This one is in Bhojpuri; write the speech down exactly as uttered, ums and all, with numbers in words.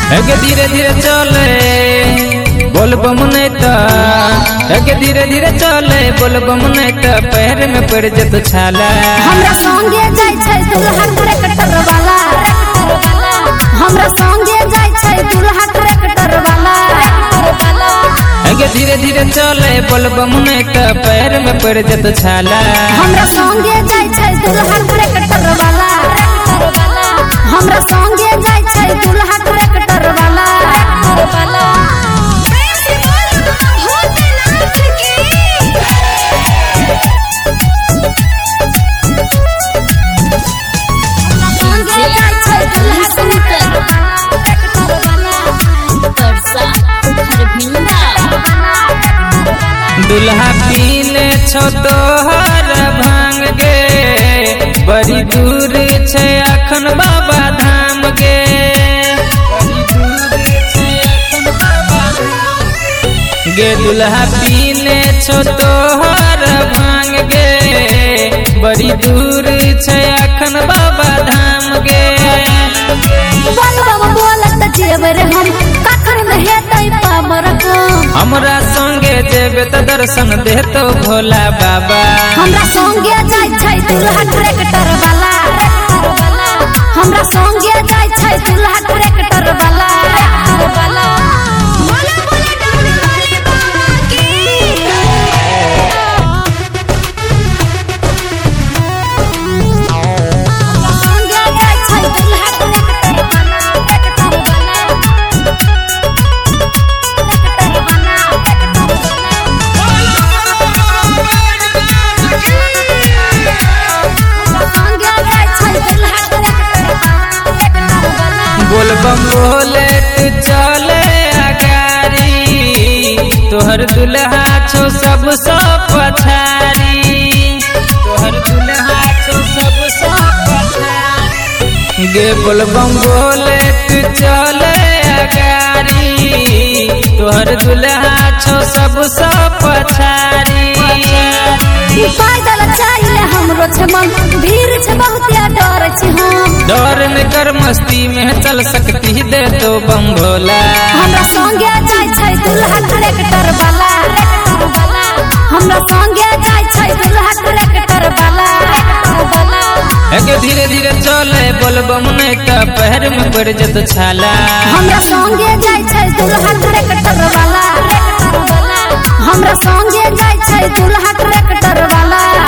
एगे धीरे धीरे चले बोल बम नैता एगे धीरे धीरे चले बोल बम नैता पैर में पड़ जत छाला। हमरा संगे जाय छै दुल्हा ट्रैक्टर वाला, हमरा संगे जाय छै दुल्हा ट्रैक्टर वाला। एगे धीरे धीरे चले बोल बम नैता पैर में पड़ जत छाला। हमरा संगे जाय छै दुल्हा ट्रैक्टर वाला, हमरा संगे जाय छै दुल्हा ट्रैक्टर वाला। दुल्हा पीले छो तोहर भांग गे बड़ी दूर छै अखन बाबा धाम गे। गे दुल्हा पीले छो तोहर भांग गे बड़ी दूर छै अखन बाबा धाम गे। बलबम बोलत जेबै रे हम कखन में हेतै पावर काम। हमरा संगे जेबे त दर्शन देतो भोला बाबा। हमरा संगे जाय छै दुल्हा ट्रैक्टर वाला, हमरा संगे जाय छै दुल्हा ट्रैक्टर वाला। बोल बम बोले तू चले अगारी तोहर दुल्हा छो सब सौ पछारी। तोहर दुल्हा छो सब सौ पछारी। गे बोल बम बोले तू चले अगारी तोहर दुल्हा छो सब सौ पछारी। पैदल चले हमरो छै मन भीड़ छै बहुते डर छै हम। डर न कर मस्ती में चल सकती दे तो बम भोला। हमरा संगे जाय छै दुल्हा ट्रैक्टर वाला, हमरा संगे जाय छै दुल्हा ट्रैक्टर वाला। एगे धीरे धीरे चले बोल बम नैता पैर में पड़ जत छाला। हमरा संगे जाय छै दुल्हा ट्रैक्टर वाला, हमरा संगे जाय छै दुल्हा ट्रैक्टर वाला।